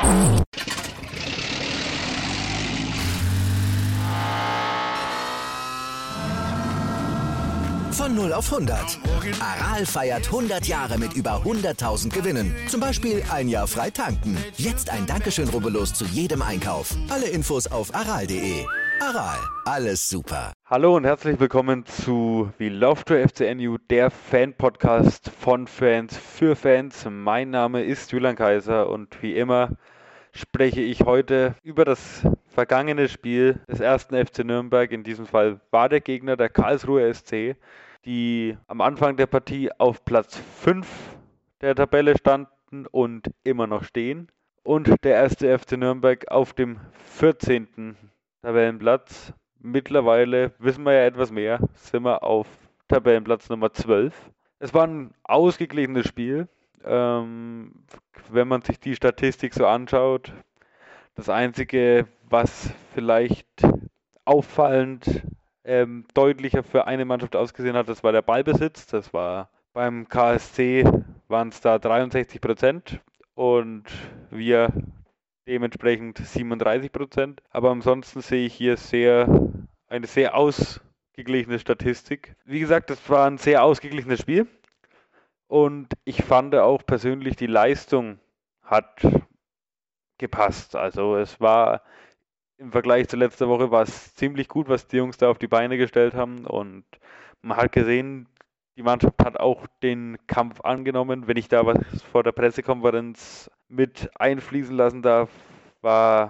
Von 0 auf 100. Aral feiert 100 Jahre mit über 100.000 Gewinnen. Zum Beispiel ein Jahr frei tanken. Jetzt ein Dankeschön, rubbellos zu jedem Einkauf. Alle Infos auf aral.de. Aral, alles super. Hallo und herzlich willkommen zu We Love to FCNU, der Fan-Podcast von Fans für Fans. Mein Name ist Julian Kaiser und wie immer spreche ich heute über das vergangene Spiel des ersten FC Nürnberg. In diesem Fall war der Gegner der Karlsruher SC, die am Anfang der Partie auf Platz 5 der Tabelle standen und immer noch stehen. Und der erste FC Nürnberg auf dem 14. Tabellenplatz. Mittlerweile wissen wir ja etwas mehr, sind wir auf Tabellenplatz Nummer 12. Es war ein ausgeglichenes Spiel. Wenn man sich die Statistik so anschaut, das Einzige, was vielleicht auffallend deutlicher für eine Mannschaft ausgesehen hat, das war der Ballbesitz. Das war beim KSC waren es da 63% und wir dementsprechend 37%. Aber ansonsten sehe ich hier eine sehr ausgeglichene Statistik. Wie gesagt, das war ein sehr ausgeglichenes Spiel. Und ich fand auch persönlich, die Leistung hat gepasst. Also es war im Vergleich zu letzter Woche war es ziemlich gut, was die Jungs da auf die Beine gestellt haben. Und man hat gesehen, die Mannschaft hat auch den Kampf angenommen. Wenn ich da was vor der Pressekonferenz mit einfließen lassen darf, hat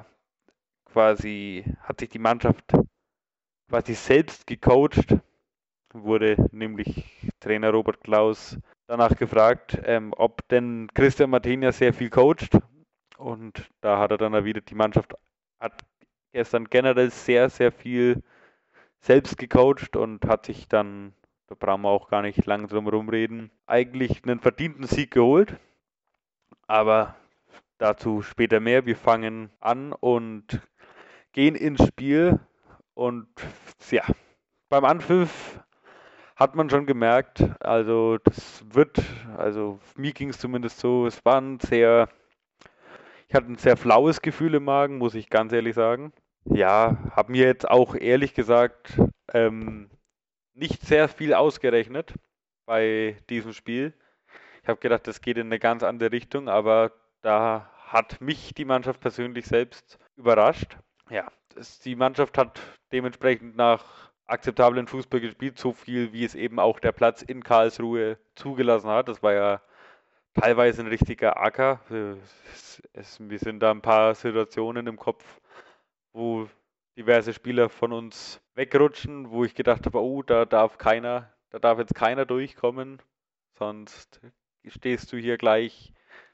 sich die Mannschaft quasi selbst gecoacht. Wurde nämlich Trainer Robert Klaus danach gefragt, ob denn Christian Martinia sehr viel coacht. Und da hat er dann erwidert, die Mannschaft hat gestern generell sehr, sehr viel selbst gecoacht und hat sich dann, da brauchen wir auch gar nicht lange drum rumreden, eigentlich einen verdienten Sieg geholt. Aber dazu später mehr. Wir fangen an und gehen ins Spiel. Und ja, beim Anpfiff hat man schon gemerkt, also mir ging es zumindest so, ich hatte ein sehr flaues Gefühl im Magen, muss ich ganz ehrlich sagen. Ja, habe mir jetzt auch ehrlich gesagt nicht sehr viel ausgerechnet bei diesem Spiel. Ich habe gedacht, das geht in eine ganz andere Richtung, aber da hat mich die Mannschaft persönlich selbst überrascht. Ja, die Mannschaft hat dementsprechend nach akzeptablen Fußball gespielt, so viel wie es eben auch der Platz in Karlsruhe zugelassen hat. Das war ja teilweise ein richtiger Acker. Mir sind da ein paar Situationen im Kopf, wo diverse Spieler von uns wegrutschen, wo ich gedacht habe, oh, da darf jetzt keiner durchkommen, sonst liegst du hier gleich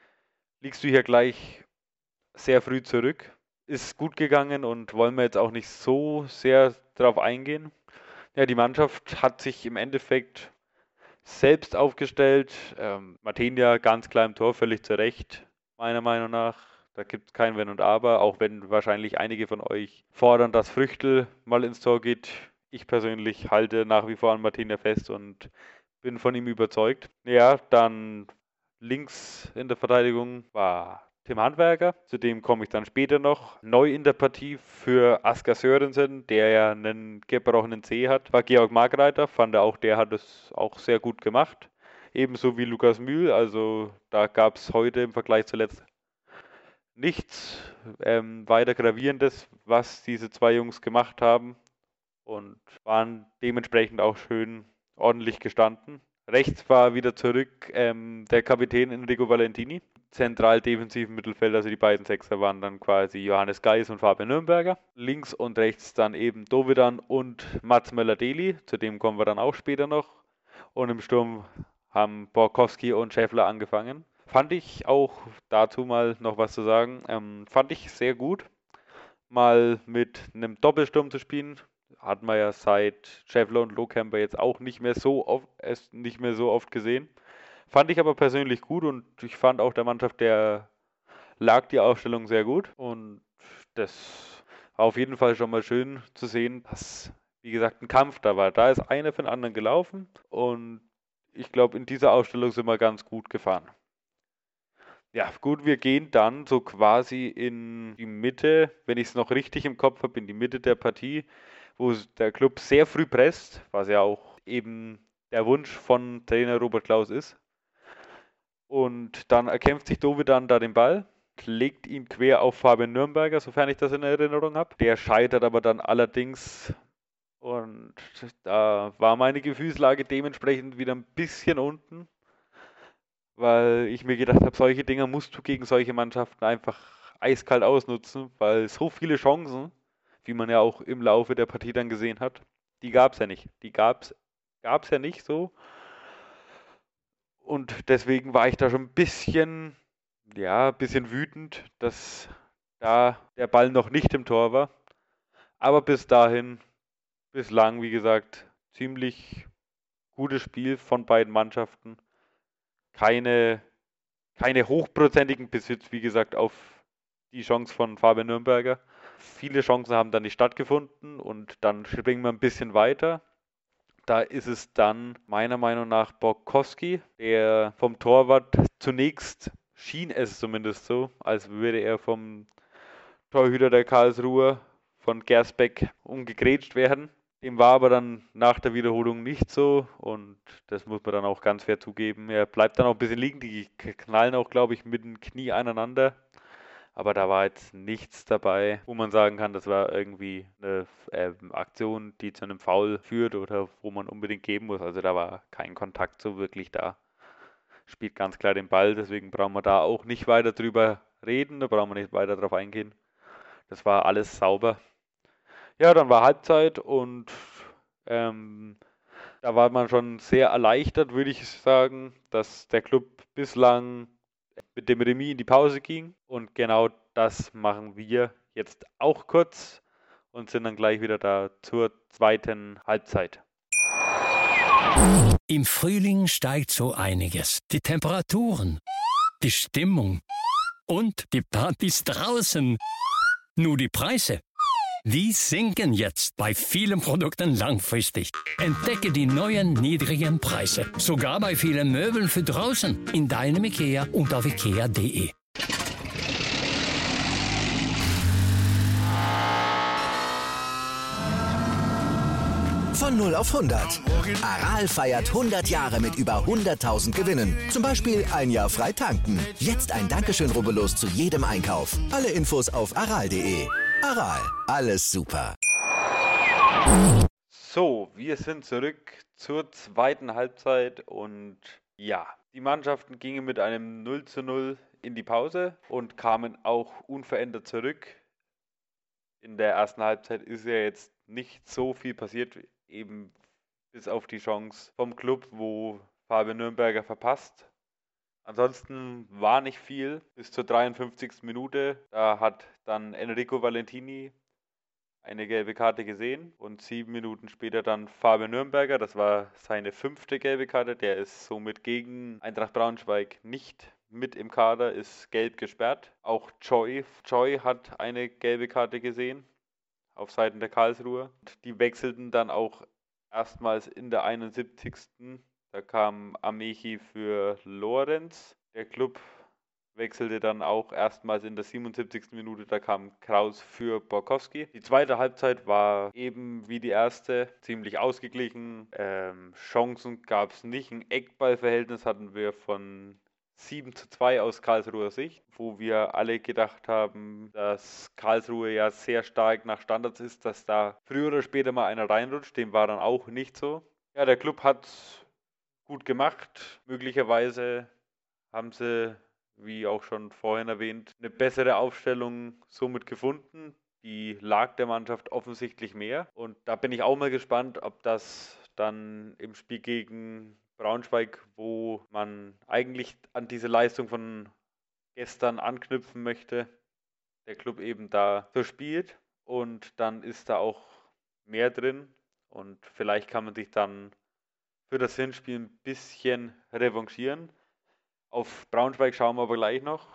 sehr früh zurück. Ist gut gegangen und wollen wir jetzt auch nicht so sehr darauf eingehen. Ja, die Mannschaft hat sich im Endeffekt selbst aufgestellt. Martinia ganz klar im Tor, völlig zu Recht, meiner Meinung nach. Da gibt es kein Wenn und Aber, auch wenn wahrscheinlich einige von euch fordern, dass Früchtl mal ins Tor geht. Ich persönlich halte nach wie vor an Martinia fest und bin von ihm überzeugt. Ja, dann links in der Verteidigung war Tim Handwerker, zu dem komme ich dann später noch. Neu in der Partie für Asker Sörensen, der ja einen gebrochenen Zeh hat, war Georg Markreiter. Fand er auch, der hat es auch sehr gut gemacht. Ebenso wie Lukas Mühl, also da gab es heute im Vergleich zuletzt nichts weiter Gravierendes, was diese zwei Jungs gemacht haben und waren dementsprechend auch schön ordentlich gestanden. Rechts war wieder zurück der Kapitän Enrico Valentini. Zentral defensiven Mittelfeld, also die beiden Sechser waren dann quasi Johannes Geis und Fabian Nürnberger. Links und rechts dann eben Dovedan und Mats Möller-Deli, zu dem kommen wir dann auch später noch. Und im Sturm haben Borkowski und Schäffler angefangen. Fand ich auch dazu mal noch was zu sagen. Fand ich sehr gut, mal mit einem Doppelsturm zu spielen. Hat man ja seit Schäffler und Lohkemper jetzt auch nicht mehr so oft gesehen. Fand ich aber persönlich gut und ich fand auch der Mannschaft, der lag die Aufstellung sehr gut. Und das war auf jeden Fall schon mal schön zu sehen, dass, wie gesagt, ein Kampf da war. Da ist einer für den anderen gelaufen und ich glaube, in dieser Aufstellung sind wir ganz gut gefahren. Ja, gut, wir gehen dann so quasi in die Mitte, wenn ich es noch richtig im Kopf habe, in die Mitte der Partie, wo der Club sehr früh presst, was ja auch eben der Wunsch von Trainer Robert Klaus ist. Und dann erkämpft sich Dovedan da den Ball, legt ihn quer auf Fabian Nürnberger, sofern ich das in Erinnerung habe. Der scheitert aber dann allerdings und da war meine Gefühlslage dementsprechend wieder ein bisschen unten, weil ich mir gedacht habe, solche Dinger musst du gegen solche Mannschaften einfach eiskalt ausnutzen, weil so viele Chancen, wie man ja auch im Laufe der Partie dann gesehen hat, die gab es ja nicht. Die gab's ja nicht so. Und deswegen war ich da schon ein bisschen, ja, ein bisschen wütend, dass da der Ball noch nicht im Tor war. Aber bis dahin, bislang, wie gesagt, ziemlich gutes Spiel von beiden Mannschaften. Keine, keine hochprozentigen Besitz, wie gesagt, auf die Chance von Fabian Nürnberger. Viele Chancen haben dann nicht stattgefunden und dann springen wir ein bisschen weiter. Da ist es dann meiner Meinung nach Borkowski, der vom Torwart zunächst schien es zumindest so, als würde er vom Torhüter der Karlsruher von Gersbeck umgegrätscht werden. Dem war aber dann nach der Wiederholung nicht so und das muss man dann auch ganz fair zugeben. Er bleibt dann auch ein bisschen liegen, die knallen auch, glaube ich, mit dem Knie aneinander. Aber da war jetzt nichts dabei, wo man sagen kann, das war irgendwie eine Aktion, die zu einem Foul führt oder wo man unbedingt geben muss. Also da war kein Kontakt so wirklich da. Spielt ganz klar den Ball, deswegen brauchen wir da auch nicht weiter drüber reden, da brauchen wir nicht weiter drauf eingehen. Das war alles sauber. Ja, dann war Halbzeit und ähm, da war man schon sehr erleichtert, würde ich sagen, dass der Club bislang mit dem Remis in die Pause ging. Und genau das machen wir jetzt auch kurz und sind dann gleich wieder da zur zweiten Halbzeit. Im Frühling steigt so einiges. Die Temperaturen, die Stimmung und die Partys draußen. Nur die Preise, die sinken jetzt bei vielen Produkten langfristig. Entdecke die neuen niedrigen Preise. Sogar bei vielen Möbeln für draußen. In deinem IKEA und auf ikea.de. Von 0 auf 100. Aral feiert 100 Jahre mit über 100.000 Gewinnen. Zum Beispiel ein Jahr frei tanken. Jetzt ein Dankeschön, rubbellos zu jedem Einkauf. Alle Infos auf aral.de. Aral, alles super. So, wir sind zurück zur zweiten Halbzeit und ja, die Mannschaften gingen mit einem 0:0 in die Pause und kamen auch unverändert zurück. In der ersten Halbzeit ist ja jetzt nicht so viel passiert, eben bis auf die Chance vom Club, wo Fabian Nürnberger verpasst. Ansonsten war nicht viel bis zur 53. Minute. Da hat dann Enrico Valentini eine gelbe Karte gesehen und 7 Minuten später dann Fabian Nürnberger. Das war seine 5. gelbe Karte. Der ist somit gegen Eintracht Braunschweig nicht mit im Kader, ist gelb gesperrt. Auch Choi hat eine gelbe Karte gesehen auf Seiten der Karlsruher. Die wechselten dann auch erstmals in der 71. Da kam Amechi für Lorenz. Der Club wechselte dann auch erstmals in der 77. Minute, da kam Kraus für Borkowski. Die zweite Halbzeit war eben wie die erste, ziemlich ausgeglichen. Chancen gab es nicht. Ein Eckballverhältnis hatten wir von 7:2 aus Karlsruher Sicht, wo wir alle gedacht haben, dass Karlsruhe ja sehr stark nach Standards ist, dass da früher oder später mal einer reinrutscht. Dem war dann auch nicht so. Ja, der Club hat gut gemacht. Möglicherweise haben sie, wie auch schon vorhin erwähnt, eine bessere Aufstellung somit gefunden. Die lag der Mannschaft offensichtlich mehr. Und da bin ich auch mal gespannt, ob das dann im Spiel gegen Braunschweig, wo man eigentlich an diese Leistung von gestern anknüpfen möchte, der Club eben da so spielt. Und dann ist da auch mehr drin. Und vielleicht kann man sich dann für das Hinspiel ein bisschen revanchieren. Auf Braunschweig schauen wir aber gleich noch.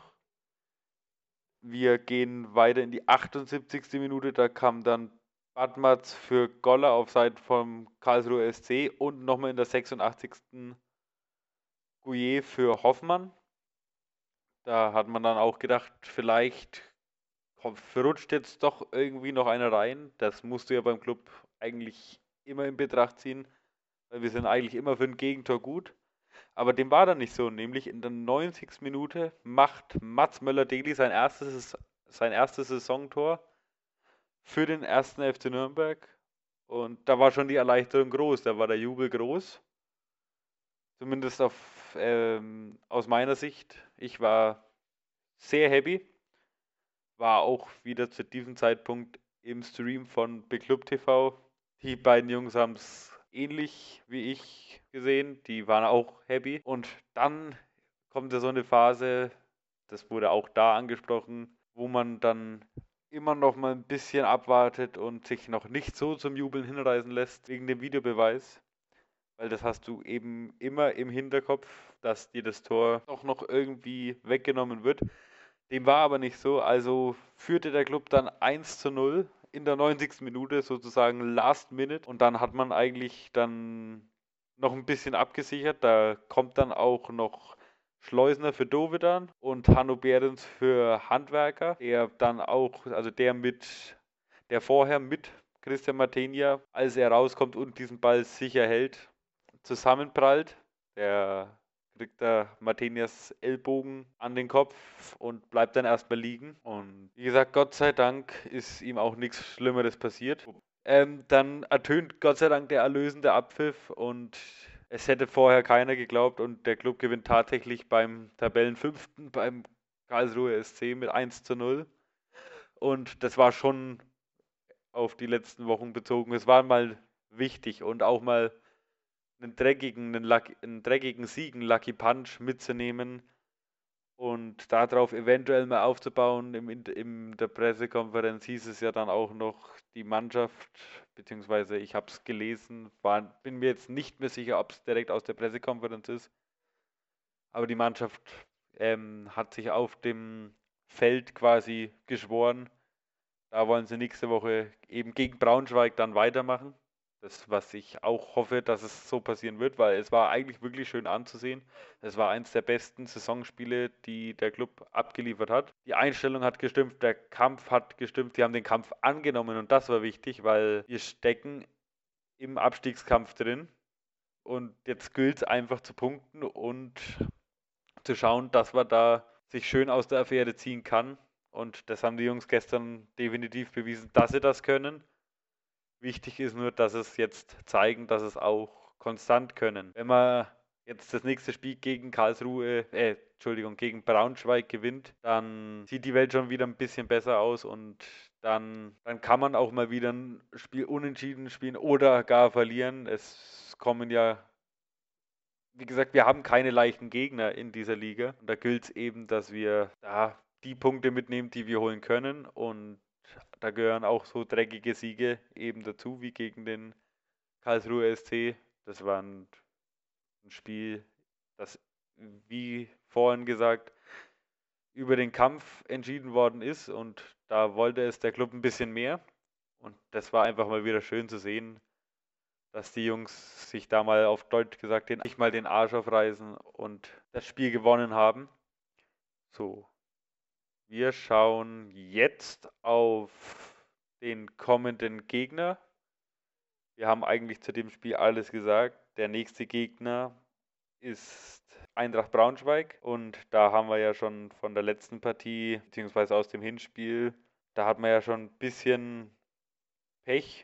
Wir gehen weiter in die 78. Minute. Da kam dann Badmatz für Goller auf Seiten vom Karlsruher SC und nochmal in der 86. Gouillet für Hoffmann. Da hat man dann auch gedacht, vielleicht verrutscht jetzt doch irgendwie noch einer rein. Das musst du ja beim Club eigentlich immer in Betracht ziehen, weil wir sind eigentlich immer für ein Gegentor gut. Aber dem war dann nicht so, nämlich in der 90. Minute macht Mats Möller-Deli sein erstes Saisontor für den ersten FC Nürnberg. Und da war schon die Erleichterung groß, da war der Jubel groß. Zumindest aus meiner Sicht. Ich war sehr happy. War auch wieder zu diesem Zeitpunkt im Stream von Big Club TV. Die beiden Jungs haben es ähnlich wie ich gesehen. Die waren auch happy. Und dann kommt ja so eine Phase, das wurde auch da angesprochen, wo man dann immer noch mal ein bisschen abwartet und sich noch nicht so zum Jubeln hinreißen lässt wegen dem Videobeweis. Weil das hast du eben immer im Hinterkopf, dass dir das Tor doch noch irgendwie weggenommen wird. Dem war aber nicht so, also führte der Club dann 1:0 in der 90. Minute, sozusagen Last Minute. Und dann hat man eigentlich dann noch ein bisschen abgesichert. Da kommt dann auch noch Schleusner für Dovedan und Hanno Behrens für Handwerker, der dann auch, also der vorher mit Christian Martinia, als er rauskommt und diesen Ball sicher hält, zusammenprallt. Der kriegt da Martinias Ellbogen an den Kopf und bleibt dann erstmal liegen. Und wie gesagt, Gott sei Dank ist ihm auch nichts Schlimmeres passiert. Dann ertönt Gott sei Dank der erlösende Abpfiff und es hätte vorher keiner geglaubt und der Club gewinnt tatsächlich beim Tabellenfünften, beim Karlsruhe SC mit 1:0. Und das war schon auf die letzten Wochen bezogen. Es war mal wichtig und auch mal einen dreckigen Sieg, einen Lucky Punch mitzunehmen und darauf eventuell mal aufzubauen. In der Pressekonferenz hieß es ja dann auch noch, die Mannschaft, beziehungsweise ich habe es gelesen, bin mir jetzt nicht mehr sicher, ob es direkt aus der Pressekonferenz ist, aber die Mannschaft hat sich auf dem Feld quasi geschworen. Da wollen sie nächste Woche eben gegen Braunschweig dann weitermachen. Das, was ich auch hoffe, dass es so passieren wird, weil es war eigentlich wirklich schön anzusehen. Es war eins der besten Saisonspiele, die der Club abgeliefert hat. Die Einstellung hat gestimmt, der Kampf hat gestimmt, die haben den Kampf angenommen und das war wichtig, weil wir stecken im Abstiegskampf drin und jetzt gilt es einfach zu punkten und zu schauen, dass man da sich schön aus der Affäre ziehen kann. Und das haben die Jungs gestern definitiv bewiesen, dass sie das können. Wichtig ist nur, dass es jetzt zeigen, dass es auch konstant können. Wenn man jetzt das nächste Spiel gegen gegen Braunschweig gewinnt, dann sieht die Welt schon wieder ein bisschen besser aus und dann kann man auch mal wieder ein Spiel unentschieden spielen oder gar verlieren. Es kommen ja, wie gesagt, wir haben keine leichten Gegner in dieser Liga. Und da gilt es eben, dass wir da die Punkte mitnehmen, die wir holen können. Und da gehören auch so dreckige Siege eben dazu, wie gegen den Karlsruhe SC. Das war ein Spiel, das, wie vorhin gesagt, über den Kampf entschieden worden ist. Und da wollte es der Club ein bisschen mehr. Und das war einfach mal wieder schön zu sehen, dass die Jungs sich da mal auf Deutsch gesagt nicht mal den Arsch aufreißen und das Spiel gewonnen haben. So, wir schauen jetzt auf den kommenden Gegner. Wir haben eigentlich zu dem Spiel alles gesagt. Der nächste Gegner ist Eintracht Braunschweig und da haben wir ja schon von der letzten Partie, beziehungsweise aus dem Hinspiel, da hat man ja schon ein bisschen Pech.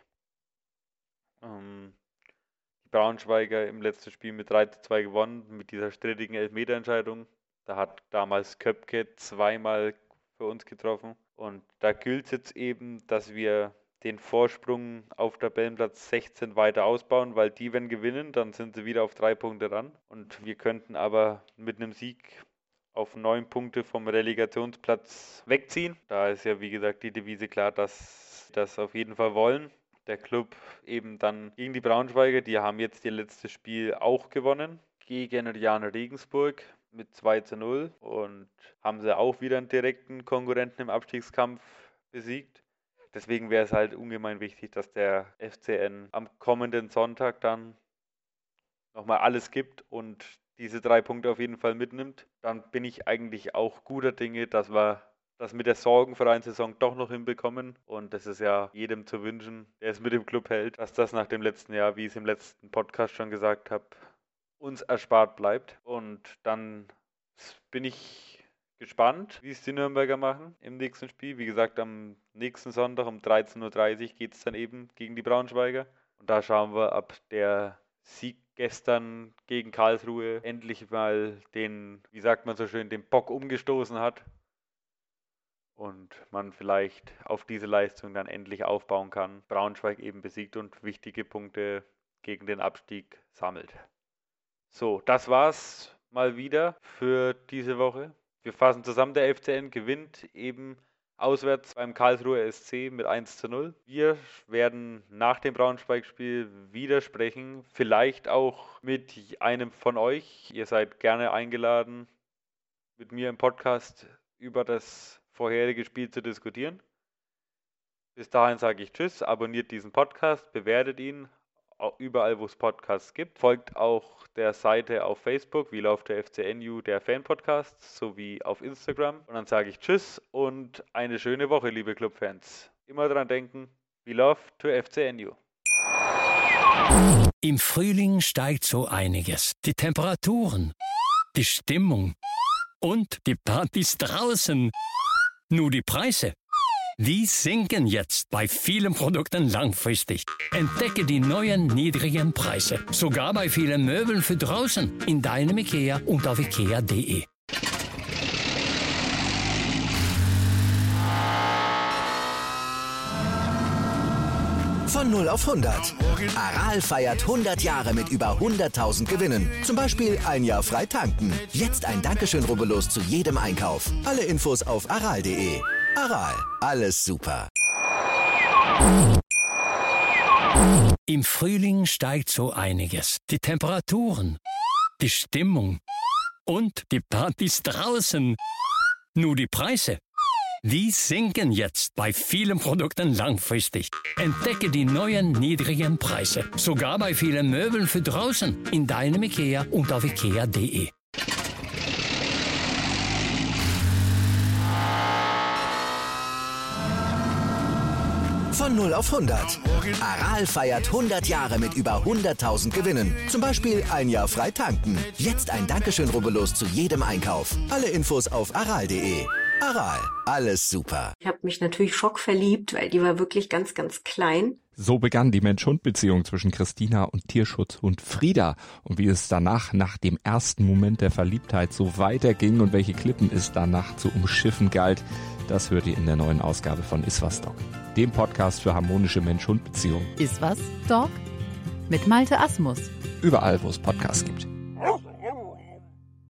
Die Braunschweiger im letzten Spiel mit 3:2 gewonnen, mit dieser strittigen Elfmeterentscheidung. Da hat damals Köpke zweimal für uns getroffen. Und da gilt es jetzt eben, dass wir den Vorsprung auf Tabellenplatz 16 weiter ausbauen, weil die, wenn gewinnen, dann sind sie wieder auf 3 Punkte ran. Und wir könnten aber mit einem Sieg auf 9 Punkte vom Relegationsplatz wegziehen. Da ist ja, wie gesagt, die Devise klar, dass wir das auf jeden Fall wollen. Der Club eben dann gegen die Braunschweiger, die haben jetzt ihr letztes Spiel auch gewonnen gegen Jana Regensburg mit 2:0 und haben sie auch wieder einen direkten Konkurrenten im Abstiegskampf besiegt. Deswegen wäre es halt ungemein wichtig, dass der FCN am kommenden Sonntag dann nochmal alles gibt und diese 3 Punkte auf jeden Fall mitnimmt, dann bin ich eigentlich auch guter Dinge, dass wir das mit der Sorgenvereinssaison doch noch hinbekommen. Und das ist ja jedem zu wünschen, der es mit dem Club hält, dass das nach dem letzten Jahr, wie ich es im letzten Podcast schon gesagt habe, uns erspart bleibt. Und dann bin ich gespannt, wie es die Nürnberger machen im nächsten Spiel. Wie gesagt, am nächsten Sonntag um 13:30 Uhr geht es dann eben gegen die Braunschweiger. Und da schauen wir, ob der Sieg gestern gegen Karlsruhe endlich mal den, wie sagt man so schön, den Bock umgestoßen hat. Und man vielleicht auf diese Leistung dann endlich aufbauen kann. Braunschweig eben besiegt und wichtige Punkte gegen den Abstieg sammelt. So, das war's mal wieder für diese Woche. Wir fassen zusammen, der FCN gewinnt eben auswärts beim Karlsruher SC mit 1:0. Wir werden nach dem Braunschweig-Spiel wieder sprechen, vielleicht auch mit einem von euch. Ihr seid gerne eingeladen, mit mir im Podcast über das vorherige Spiel zu diskutieren. Bis dahin sage ich Tschüss, abonniert diesen Podcast, bewertet ihn überall, wo es Podcasts gibt. Folgt auch der Seite auf Facebook, wie läuft der FCNU, der Fan-Podcast, sowie auf Instagram. Und dann sage ich Tschüss und eine schöne Woche, liebe Clubfans. Immer dran denken, we love to FCNU. Im Frühling steigt so einiges. Die Temperaturen, die Stimmung und die Partys draußen. Nur die Preise, die sinken jetzt bei vielen Produkten langfristig. Entdecke die neuen niedrigen Preise, sogar bei vielen Möbeln für draußen, in deinem IKEA und auf ikea.de. Von 0 auf 100. Aral feiert 100 Jahre mit über 100.000 Gewinnen. Zum Beispiel ein Jahr frei tanken. Jetzt ein Dankeschön, rubbellos zu jedem Einkauf. Alle Infos auf aral.de. Aral, alles super. Im Frühling steigt so einiges. Die Temperaturen, die Stimmung und die Partys draußen. Nur die Preise, die sinken jetzt bei vielen Produkten langfristig. Entdecke die neuen niedrigen Preise, sogar bei vielen Möbeln für draußen, in deinem IKEA und auf ikea.de. Von 0 auf 100. Aral feiert 100 Jahre mit über 100.000 Gewinnen. Zum Beispiel ein Jahr frei tanken. Jetzt ein Dankeschön, rubbellos zu jedem Einkauf. Alle Infos auf aral.de. Aral, alles super. Ich habe mich natürlich schockverliebt, weil die war wirklich ganz, ganz klein. So begann die Mensch-Hund-Beziehung zwischen Christina und Tierschutzhund Frieda. Und wie es danach, nach dem ersten Moment der Verliebtheit, so weiterging und welche Klippen es danach zu umschiffen galt, das hört ihr in der neuen Ausgabe von Iswas Dog, dem Podcast für harmonische Mensch-Hund-Beziehungen. Iswas Dog mit Malte Asmus. Überall, wo es Podcasts gibt.